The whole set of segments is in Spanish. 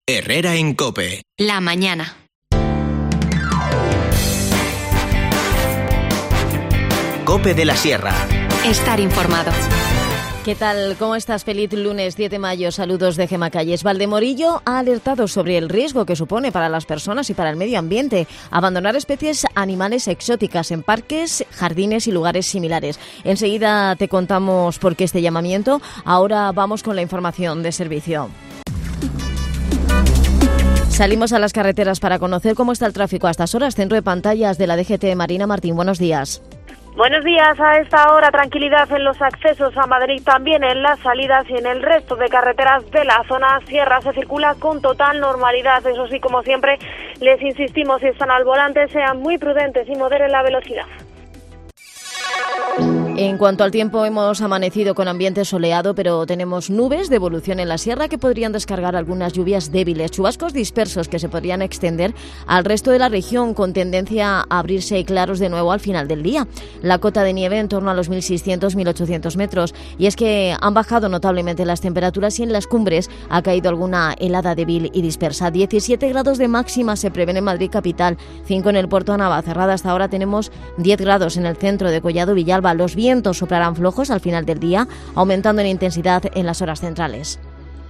Herrera en COPE. La mañana. COPE de la Sierra. Estar informado. ¿Qué tal? ¿Cómo estás? Feliz lunes 10 de mayo. Saludos de Gemma Calles. Valdemorillo ha alertado sobre el riesgo que supone para las personas y para el medio ambiente abandonar especies animales exóticas en parques, jardines y lugares similares. Enseguida te contamos por qué este llamamiento. Ahora vamos con la información de servicio. Salimos a las carreteras para conocer cómo está el tráfico a estas horas. Centro de pantallas de la DGT. Marina Martín, buenos días. Buenos días. A esta hora tranquilidad en los accesos a Madrid, también en las salidas y en el resto de carreteras de la zona sierra. Se circula con total normalidad. Eso sí, como siempre, les insistimos, si están al volante, sean muy prudentes y moderen la velocidad. En cuanto al tiempo, hemos amanecido con ambiente soleado, pero tenemos nubes de evolución en la sierra que podrían descargar algunas lluvias débiles, chubascos dispersos que se podrían extender al resto de la región, con tendencia a abrirse claros de nuevo al final del día. La cota de nieve en torno a los 1.600-1.800 metros, y es que han bajado notablemente las temperaturas y en las cumbres ha caído alguna helada débil y dispersa. 17 grados de máxima se prevén en Madrid capital, 5 en el puerto de Navacerrada. Hasta ahora tenemos 10 grados en el centro de Collado Villalba. Los vientos soplarán flojos al final del día, aumentando en intensidad en las horas centrales.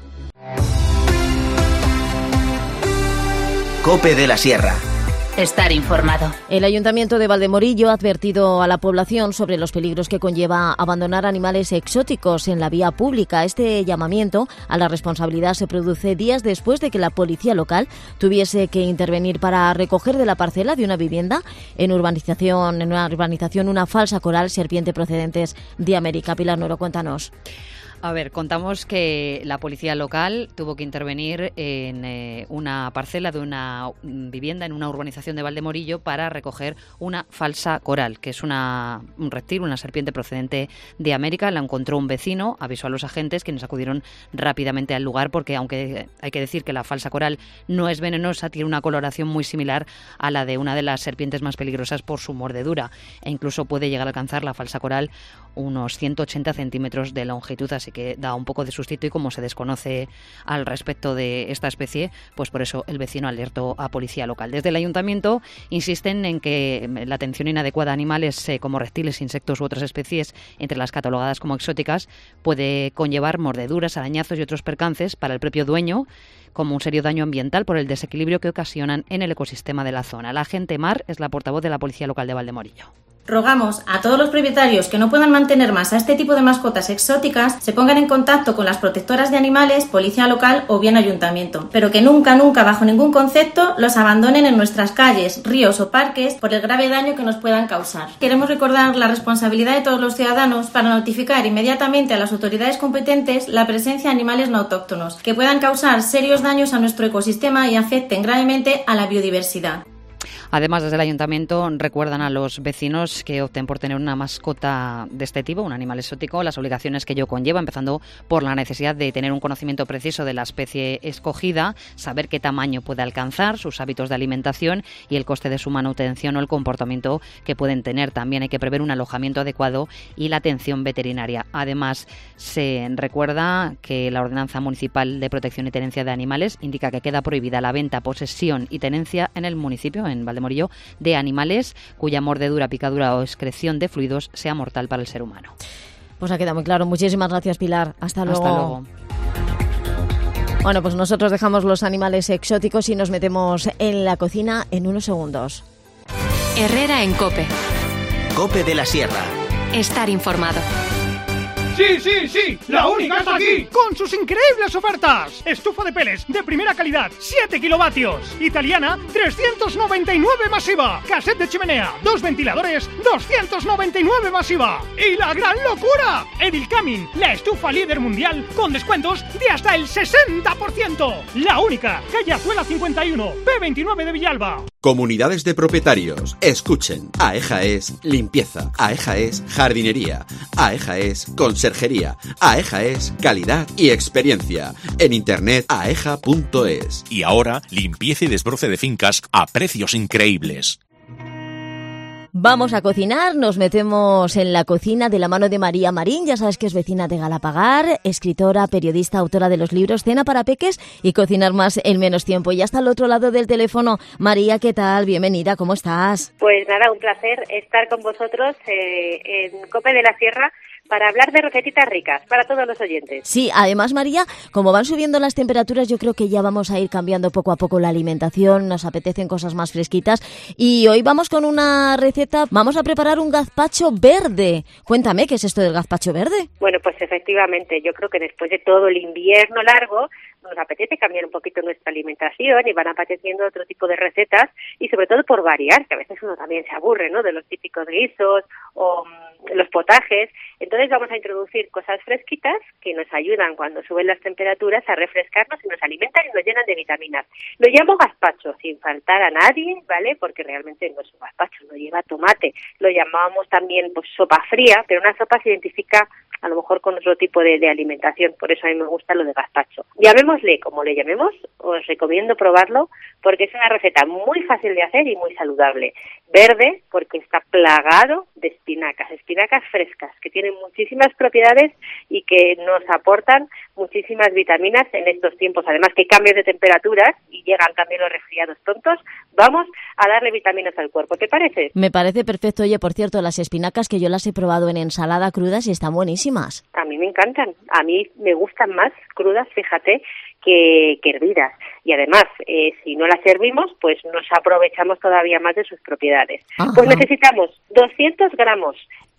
COPE de la Sierra. Estar informado. El Ayuntamiento de Valdemorillo ha advertido a la población sobre los peligros que conlleva abandonar animales exóticos en la vía pública. Este llamamiento a la responsabilidad se produce días después de que la policía local tuviese que intervenir para recoger de la parcela de una vivienda en una urbanización una falsa coral serpiente procedentes de América. Pilar Nuero, cuéntanos. A ver, contamos que la policía local tuvo que intervenir en una parcela de una vivienda en una urbanización de Valdemorillo para recoger una falsa coral, que es un reptil, una serpiente procedente de América. La encontró un vecino, avisó a los agentes, quienes acudieron rápidamente al lugar, porque aunque hay que decir que la falsa coral no es venenosa, tiene una coloración muy similar a la de una de las serpientes más peligrosas por su mordedura, e incluso puede llegar a alcanzar la falsa coral unos 180 centímetros de longitud, así que da un poco de sustito, y como se desconoce al respecto de esta especie, pues por eso el vecino alertó a policía local. Desde el ayuntamiento insisten en que la atención inadecuada a animales como reptiles, insectos u otras especies, entre las catalogadas como exóticas, puede conllevar mordeduras, arañazos y otros percances para el propio dueño, como un serio daño ambiental por el desequilibrio que ocasionan en el ecosistema de la zona. La agente Mar es la portavoz de la Policía Local de Valdemorillo. Rogamos a todos los propietarios que no puedan mantener más a este tipo de mascotas exóticas se pongan en contacto con las protectoras de animales, policía local o bien ayuntamiento, pero que nunca, bajo ningún concepto, los abandonen en nuestras calles, ríos o parques por el grave daño que nos puedan causar. Queremos recordar la responsabilidad de todos los ciudadanos para notificar inmediatamente a las autoridades competentes la presencia de animales no autóctonos que puedan causar serios daños a nuestro ecosistema y afecten gravemente a la biodiversidad. Además, desde el ayuntamiento recuerdan a los vecinos que opten por tener una mascota de este tipo, un animal exótico, las obligaciones que ello conlleva, empezando por la necesidad de tener un conocimiento preciso de la especie escogida, saber qué tamaño puede alcanzar, sus hábitos de alimentación y el coste de su manutención o el comportamiento que pueden tener. También hay que prever un alojamiento adecuado y la atención veterinaria. Además, se recuerda que la Ordenanza Municipal de Protección y Tenencia de Animales indica que queda prohibida la venta, posesión y tenencia en el municipio, en Valdemorillo, de animales cuya mordedura, picadura o excreción de fluidos sea mortal para el ser humano. Pues ha quedado muy claro. Muchísimas gracias, Pilar. Hasta luego. Hasta luego. Bueno, pues nosotros dejamos los animales exóticos y nos metemos en la cocina en unos segundos. Herrera en COPE. COPE de la Sierra. Estar informado. ¡Sí! ¡La única está aquí! ¡Con sus increíbles ofertas! Estufa de peles de primera calidad, 7 kilovatios. Italiana, 399 masiva. Cassette de chimenea, 2 ventiladores, 299 masiva. ¡Y la gran locura! Edilcamin, la estufa líder mundial con descuentos de hasta el 60%. La única, calle Azuela 51, P29 de Villalba. Comunidades de propietarios, escuchen. AEJA es limpieza, AEJA es jardinería, AEJA es conserjería, AEJA es calidad y experiencia. En internet aeja.es. Y ahora, limpieza y desbroce de fincas a precios increíbles. Vamos a cocinar, nos metemos en la cocina de la mano de María Marín, ya sabes que es vecina de Galapagar, escritora, periodista, autora de los libros Cena para Peques y Cocinar más en menos tiempo. Y hasta al otro lado del teléfono, María, ¿qué tal? Bienvenida, ¿cómo estás? Pues nada, un placer estar con vosotros en COPE de la Sierra para hablar de recetitas ricas para todos los oyentes. Sí, además, María, como van subiendo las temperaturas, yo creo que ya vamos a ir cambiando poco a poco la alimentación, nos apetecen cosas más fresquitas y hoy vamos con una receta, vamos a preparar un gazpacho verde. Cuéntame, ¿qué es esto del gazpacho verde? Bueno, pues efectivamente, yo creo que después de todo el invierno largo, nos apetece cambiar un poquito nuestra alimentación y van apeteciendo otro tipo de recetas y sobre todo por variar, que a veces uno también se aburre, ¿no?, de los típicos guisos o los potajes. Entonces vamos a introducir cosas fresquitas que nos ayudan cuando suben las temperaturas a refrescarnos y nos alimentan y nos llenan de vitaminas. Lo llamo gazpacho sin faltar a nadie, ¿vale?, porque realmente no es un gazpacho, no lleva tomate. Lo llamábamos también pues sopa fría, pero una sopa se identifica a lo mejor con otro tipo de alimentación, por eso a mí me gusta lo de gazpacho. Llamémosle como le llamemos, os recomiendo probarlo porque es una receta muy fácil de hacer y muy saludable. Verde porque está plagado de espinacas frescas que tienen muchísimas propiedades y que nos aportan muchísimas vitaminas en estos tiempos. Además que hay cambios de temperaturas y llegan también los resfriados tontos, vamos a darle vitaminas al cuerpo. ¿Te parece? Me parece perfecto. Oye, por cierto, las espinacas que yo las he probado en ensalada crudas y están buenísimas. A mí me encantan, a mí me gustan más crudas, fíjate, que hervidas. Y además, si no las hervimos, pues nos aprovechamos todavía más de sus propiedades. Ajá. Pues necesitamos 200 gramos.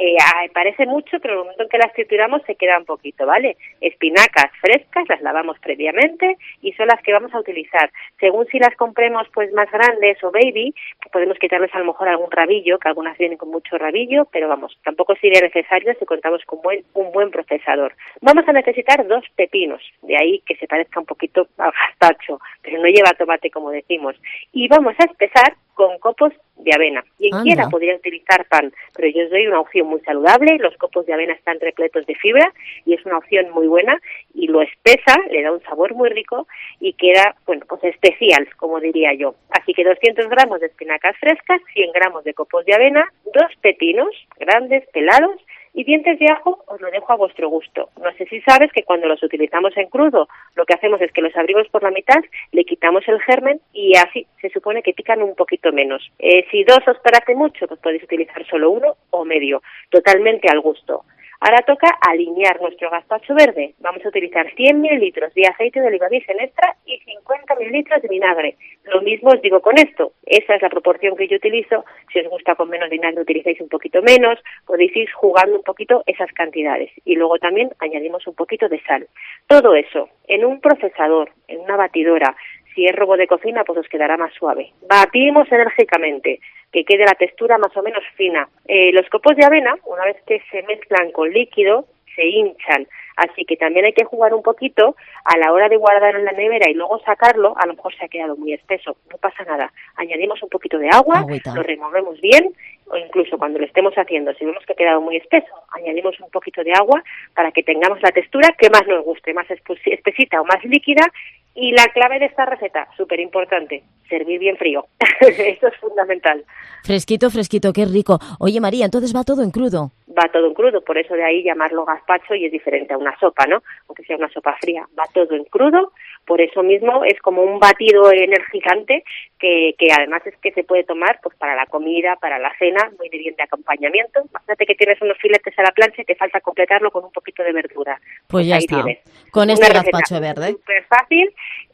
Parece mucho, pero en el momento en que las trituramos se queda un poquito, ¿vale? Espinacas frescas, las lavamos previamente y son las que vamos a utilizar. Según si las compremos pues más grandes o baby, podemos quitarles a lo mejor algún rabillo, que algunas vienen con mucho rabillo, pero vamos, tampoco sería necesario si contamos con un buen procesador. Vamos a necesitar 2 pepinos, de ahí que se parezca un poquito al gazpacho, pero no lleva tomate como decimos. Y vamos a espesar con copos de avena. Quien quiera podría utilizar pan, pero yo os doy una opción muy saludable. Los copos de avena están repletos de fibra y es una opción muy buena y lo espesa, le da un sabor muy rico y queda, bueno, pues especial, como diría yo. Así que 200 gramos de espinacas frescas, 100 gramos de copos de avena, 2 pepinos grandes, pelados, y dientes de ajo os lo dejo a vuestro gusto. No sé si sabes que cuando los utilizamos en crudo, lo que hacemos es que los abrimos por la mitad, le quitamos el germen y así se supone que pican un poquito menos. Si 2 os parece mucho, pues podéis utilizar solo 1 o medio, totalmente al gusto. Ahora toca alinear nuestro gazpacho verde. Vamos a utilizar 100 mililitros de aceite de oliva virgen extra y 50 mililitros de vinagre. Lo mismo os digo con esto. Esa es la proporción que yo utilizo. Si os gusta con menos vinagre, utilizáis un poquito menos. Podéis ir jugando un poquito esas cantidades. Y luego también añadimos un poquito de sal. Todo eso en un procesador, en una batidora. Si es robot de cocina, pues os quedará más suave. Batimos enérgicamente, que quede la textura más o menos fina. Los copos de avena, una vez que se mezclan con líquido, se hinchan. Así que también hay que jugar un poquito a la hora de guardarlo en la nevera y luego sacarlo. A lo mejor se ha quedado muy espeso, no pasa nada. Añadimos un poquito de agua, lo removemos bien, o incluso cuando lo estemos haciendo, si vemos que ha quedado muy espeso, añadimos un poquito de agua para que tengamos la textura que más nos guste, más espesita o más líquida. Y la clave de esta receta, súper importante, servir bien frío. Esto es fundamental. Fresquito, fresquito, qué rico. Oye, María, entonces va todo en crudo. Va todo en crudo, por eso de ahí llamarlo gazpacho y es diferente a una sopa, ¿no? Aunque sea una sopa fría, va todo en crudo. Por eso mismo es como un batido energizante que además es que se puede tomar pues para la comida, para la cena, muy bien de acompañamiento. Imagínate que tienes unos filetes a la plancha y te falta completarlo con un poquito de verdura. Pues ya está, con este gazpacho verde. Súper fácil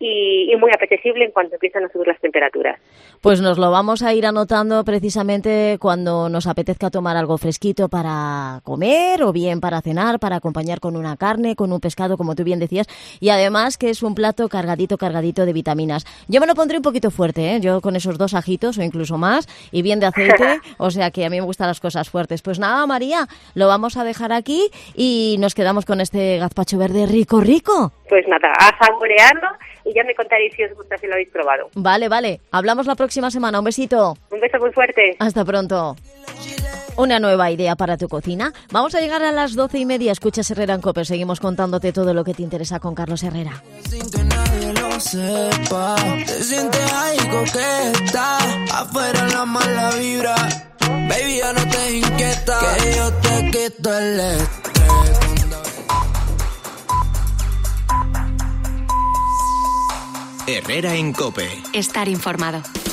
y muy apetecible en cuanto empiezan a subir las temperaturas. Pues nos lo vamos a ir anotando precisamente cuando nos apetezca tomar algo fresquito para comer o bien para cenar, para acompañar con una carne, con un pescado, como tú bien decías, y además que es un plato cargadito de vitaminas. Yo me lo pondré un poquito fuerte, ¿eh? Yo con esos 2 ajitos o incluso más y bien de aceite, o sea que a mí me gustan las cosas fuertes. Pues nada, María, lo vamos a dejar aquí y nos quedamos con este gazpacho verde rico. Pues nada, a saborearlo y ya me contaréis si os gusta, si lo habéis probado. Vale. Hablamos la próxima semana. Un besito. Un beso muy fuerte. Hasta pronto. Una nueva idea para tu cocina. Vamos a llegar a las 12:30. Escuchas Herrera en COPE. Seguimos contándote todo lo que te interesa con Carlos Herrera. Sin que nadie lo sepa, te sientes ahí coqueta, afuera la mala vibra. Baby, ya no te inquieta, que yo te quito el estrés. Herrera en COPE. Estar informado.